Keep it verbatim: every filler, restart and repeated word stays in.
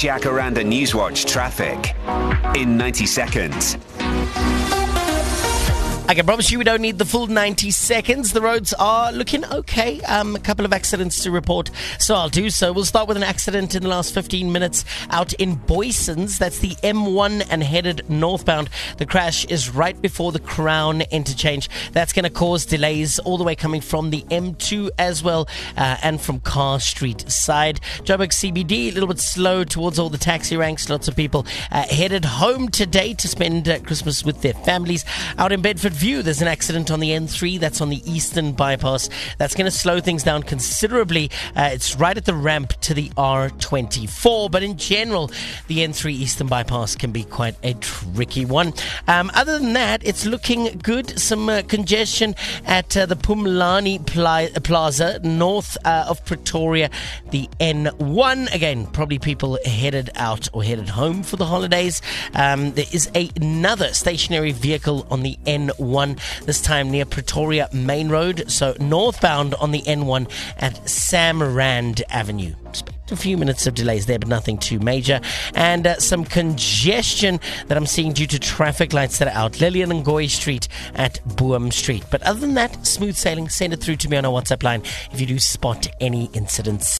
Jacaranda Newswatch traffic in ninety seconds. I can promise you we don't need the full ninety seconds. The roads are looking okay. Um, a couple of accidents to report, so I'll do so. We'll start with an accident in the last fifteen minutes out in Boysons. That's the M one and headed northbound. The crash is right before the Crown interchange. That's going to cause delays all the way coming from the M two as well, uh, and from Carr Street side. Joburg C B D, a little bit slow towards all the taxi ranks. Lots of people uh, headed home today to spend uh, Christmas with their families. Out in Bedford View, there's an accident on the N three. That's on the eastern bypass. That's going to slow things down considerably. Uh, it's right at the ramp to the R twenty-four. But in general, the N three eastern bypass can be quite a tricky one. Um, other than that, it's looking good. Some uh, congestion at uh, the Pumlani Pla- Plaza, north uh, of Pretoria. The N one. Again, probably people headed out or headed home for the holidays. Um, there is a, another stationary vehicle on the N one. This time near Pretoria Main Road, so northbound on the N one at Samrand Avenue. Expect a few minutes of delays there, but nothing too major. And uh, some congestion that I'm seeing due to traffic lights that are out. Lillian Ngoyi Street at Boom Street. But other than that, smooth sailing. Send it through to me on our WhatsApp line if you do spot any incidents.